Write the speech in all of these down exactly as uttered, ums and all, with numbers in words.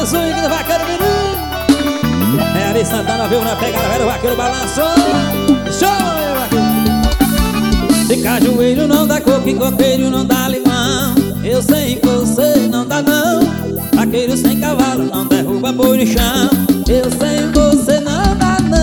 swing do vaqueiro menino. É Ari Santana, viu na pegada, velho, o vaqueiro balançou. Show, meu vaqueiro. De cajueiro não dá coco e coqueiro não dá limão. Eu sei você não dá não. Vaqueiro sem cavalo não derruba boi no chão. Eu sei você não dá não.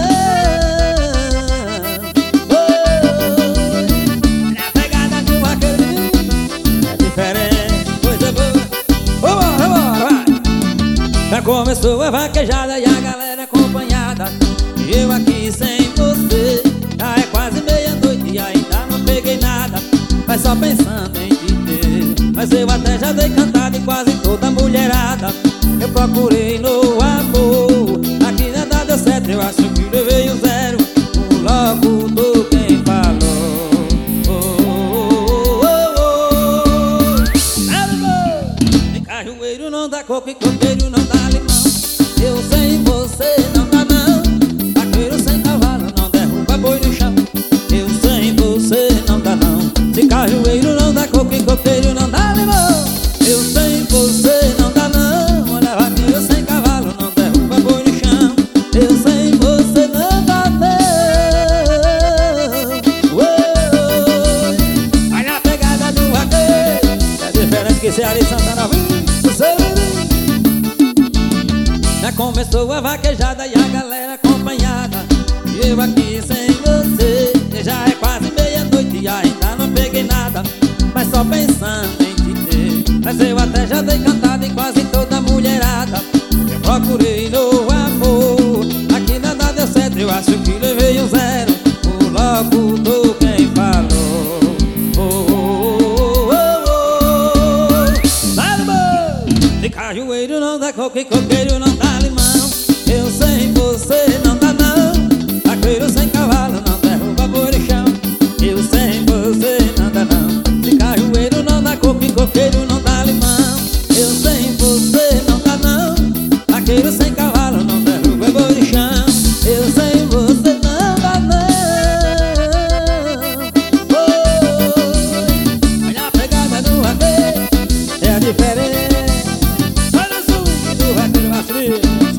Oh, na pegada do vaqueiro menino é diferente, coisa boa. Vambora, vambora, vai. Já começou a vaquejada e a galera acompanhada. E eu aqui sem você. Já é quase meia-noite e ainda não peguei nada. Mas só pensando em te ter. Mas eu até já dei cantada em quase toda a mulherada. Eu procurei no amor, aqui nada deu certo. Eu acho que levei um zero. Um locutor quem falou. Oh, oh, oh, oh. De cajueiro não dá coco e coqueiro não dá limão. Eu sem você não dá não. Vaqueiro sem cavalo não derruba boi no chão. Eu sem você não dá não. De cajueiro não dá coco e coqueiro não dá limão. Eu sem você não dá não. Olha, vaqueiro sem cavalo não derruba boi no chão. Eu sem você não dá não. Oh, vai na pegada do vaqueiro. É diferente que esse Ari Santana. Já começou a vaquejada e a galera acompanhada. E eu aqui sem você. Já é quase meia-noite e ainda não peguei nada. Mas só pensando em te ter. Mas eu até já dei cantada em quase toda a mulherada. Eu procurei no amor, aqui nada deu certo. Eu acho que levei um zero. O locutor quem falou. Oh, oh, oh, oh. Vai no boi. De cajueiro não dá coco e coqueiro não dá limão. Eu sem você não dá não. Vaqueiro sem cavalo não derruba boi no chão. Eu sem você não dá não. De cajueiro não dá coco e coqueiro não dá limão. Eu sem você não dá não. Vaqueiro sem cavalo não derruba boi no chão. Eu sem você não dá não. Oh, olha a pegada do vaqueiro, é diferente. Olha o swing do vaqueiro vacilo.